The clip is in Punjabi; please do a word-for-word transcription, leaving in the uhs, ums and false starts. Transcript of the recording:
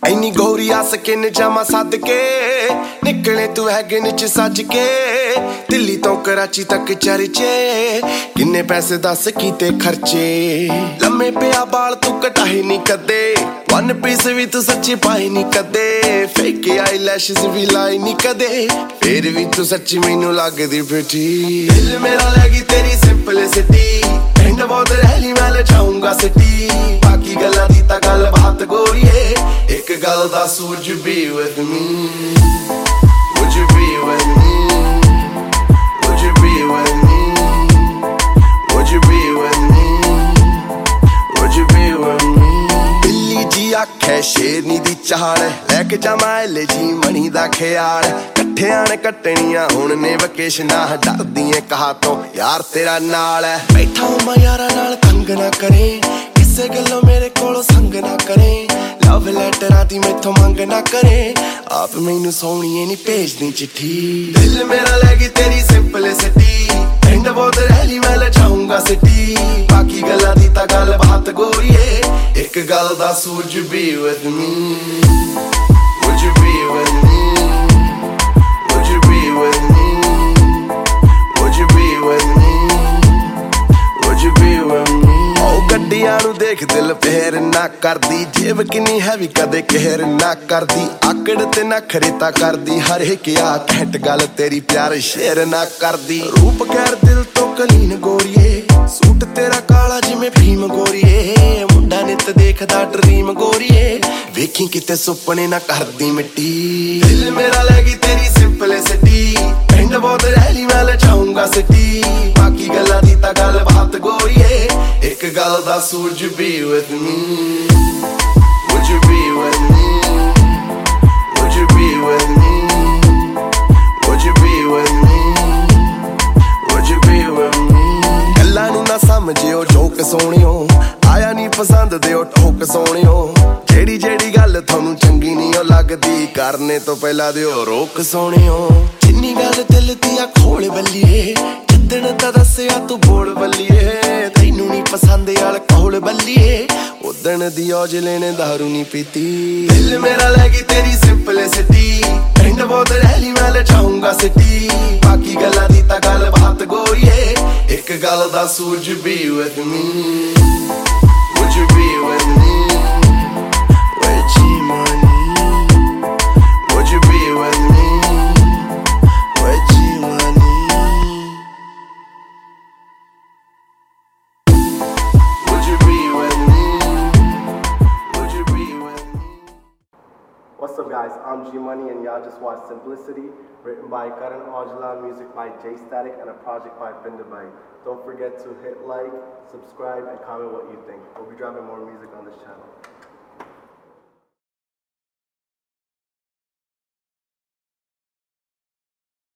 ਇੰਨੀ ਗੋਰੀ ਆ ਸਕਿਨ ਜਾਮਾ ਸੱਦ ਕੇ ਨਿਕਲੇ ਤੂੰ ਹੈਗੇ ਨੀਚ ਸੱਜ ਕੇ ਦਿੱਲੀ ਤੋਂ ਕਰਾਚੀ ਤੱਕ ਚਰਚੇ ਕਿੰਨੇ ਪੈਸੇ ਦੱਸ ਕੀਤੇ ਖਰਚੇ ਲੰਮੇ ਪਿਆ ਬਾਲ ਤੂੰ ਕਟਾਏ ਨਹੀਂ ਕਦੇ ਵਨ ਪੀਸ ਵੀ ਤੂੰ ਸੱਚੀ ਪਾਈ ਨਹੀਂ ਕਦੇ ਫੇਕ ਆਈ ਲੈਸ਼ਸ ਵੀ ਲਾਈ ਨਹੀਂ ਕਦੇ ਫੇਰ ਵੀ ਤੂੰ ਸੱਚੀ ਮੈਨੂੰ ਲੱਗਦੀ ਫਿੱਟੀ ਦਿਲ ਮੇਰਾ ਲੈ ਗਈ ਤੇਰੀ ਸਿੰਪਲਿਸਿਟੀ ਪਿੰਡ ਬਹੁਤ ਰਹਿਲੀ ਮੈਂ ਲੈ ਜਾਊਂਗਾ ਸਿਟੀ ਬਾਕੀ ਗੱਲਾਂ ਦੀ ਤਾਂ ਗੱਲ ਬਾਤ ਗੋਰੀਏ ਇੱਕ ਗੱਲ ਦੱਸ would you be with me would you be with me would you be with me would you be with me would you be with me Delhi ਜੀ ਆਖੇ ਸ਼ੇਰਨੀ ਦੀ ਚਾਲ ਲੈ ਕੇ ਜਾਵਾਂ ਐਲੇ ਜੀ ਮਣੀ ਦਾ ਖਿਆਲ ਇਕੱਠਿਆਂ ਨੇ ਕੱਟਣੀਆਂ ਹੁਣ ਨੇ ਵਕੇਸ਼ਨਾਂ ਡਰਦੀ ਏ ਕਹਾ ਤੋਂ ਯਾਰ ਤੇਰਾ ਨਾਲ ਹੈ ਬੈਠਾ ਮੈਂ ਯਾਰਾਂ ਨਾਲ ਤੰਗ ਨਾ ਕਰੇ ਕਿਸੇ ਗੱਲੋਂ ਮੇਰੇ ਕੋਲੋਂ ਸੰਗ ਨਾ ਕਰੇ ਲਵ ਲੈਟਰਾਂ ਦੀ ਮੈਥੋਂ ਮੰਗ ਨਾ ਕਰੇ ਆਪ ਮੈਨੂੰ ਸੋਹਣੀਏ ਨਹੀਂ ਭੇਜਦੀ ਚਿੱਠੀ ਦਿਲ ਮੇਰਾ ਲੈ ਗਈ ਤੇਰੀ ਸਿੰਪਲਿਸਿਟੀ ਪਿੰਡ ਬਹੁਤ ਰਹਿਲੀ ਮੈਂ ਲੈ ਜਾਊਂਗਾ ਸਿਟੀ ਬਾਕੀ ਗੱਲਾਂ ਦੀ ਤਾਂ ਗੱਲ ਬਾਤ ਗੋਰੀਏ ਇੱਕ ਗੱਲ ਦੱਸ would you be with me would you be with me would you be with me would you be with me would you be with me ਗੱਡੀਆਂ ਨੂੰ ਦੇਖ ਦਿਲ ਫੇਰ ਨਾ ਕਰਦੀ ਜੇਬ ਕਿੰਨੀ ਹੈਵੀ ਕਦੇ ਕਹਿਰ ਨਾ ਕਰਦੀ ਆਕੜ ਤੇ ਨਖਰੇ ਤਾਂ ਕਰਦੀ ਹਰ ਇੱਕ ਆ ਘੈਂਟ ਗੱਲ ਤੇਰੀ ਪਿਆਰ ਸ਼ੇਰ ਨਾ ਕਰਦੀ ਰੂਪ ਕਹਿਰ ਦਿਲ ਤੋਂ ਕਲੀਨ ਗੋਰੀਏ ਸੂਟ ਤੇਰਾ ਕਾਲਾ ਜਿਵੇਂ ਭੀਮ ਗੋਰੀਏ ਮੁੰਡਾ ਨਿਤ ਦੇਖਦਾ ਡਰੀਮ ਗੋਰੀਏ ਵੇਖੀ ਕਿਤੇ ਸੁਪਨੇ ਨਾ ਕਰਦੀ ਮਿੱਟੀ ਦਿਲ ਮੇਰਾ ਲੈ ਗਈ ਤੇਰੀ ਸਿੰਪਲਿਸਿਟੀ ਪਿੰਡ ਬਹੁਤ ਰਹਿਲੀ ਮੈਂ ਲੈ ਜਾਊਂਗਾ ਸਿਟੀ ਬਾਕੀ ਗੱਲਾਂ ਦੀ ਤਾਂ ਗੱਲ ਬਾਤ ਗੋਰੀਏ ਇੱਕ ਗੱਲ ਦੱਸ would you be with me would you be with me would you be with me would you be with me would you be with me ਗੱਲਾਂ ਨੂੰ ਨਾ ਸਮਝਿਓ ਜੋਕ ਸੋਹਣਿਓ ਆਇਆ ਨਹੀਂ ਪਸੰਦ ਦਿਓ ਠੋਕ ਸੋਹਣਿਓ ਜਿਹੜੀ ਜਿਹੜੀ ਗੱਲ ਤੁਹਾਨੂੰ ਚੰਗੀ ਨਹੀਂ ਉਹ ਲੱਗਦੀ ਕਰਨੇ ਤੋਂ ਪਹਿਲਾਂ ਦਿਓ ਰੋਕ ਸੋਹਣਿਓ ਜਿੰਨੀ ਗੱਲ ਦਿਲ ਦੀ ਆ ਖੋਲ ਬੱਲੀਏ ਜਿੱਦਣ ਤਾਂ ਦੱਸਿਆ ਤੂੰ ਬੋਲ ਬੱਲੀਏ ਤੈਨੂੰ ਨਹੀਂ ਪਸੰਦ ਯਾਰ ਕੋਲ ਬੱਲੀਏ ਉਦਣ ਦੀ ਔਜਲੇ ਨੇ ਦਾਰੂ ਨਹੀਂ ਪੀਤੀ ਦਿਲ ਮੇਰਾ ਲੈ ਗਈ ਤੇਰੀ ਸਿੰਪਲਿਸਿਟੀ ਪਿੰਡ ਬਹੁਤ ਰਹਿਲੀ ਮੈਂ ਲੈ ਜਾਊਂਗਾ ਸਿਟੀ ਬਾਕੀ ਗੱਲਾਂ ਦੀ ਤਾਂ ਗੱਲ ਬਾਤ ਗੋਰੀਏ ਇੱਕ ਗੱਲ ਦੱਸ would you be with me would you be with me with G money would you be with me with G money What's up guys, I'm G Money and y'all just watched Simplicity, written by Karan Aujla, music by J Static and a project by Pinder Bhai. Don't forget to hit like, subscribe and comment what you think. We'll be dropping more music on this channel.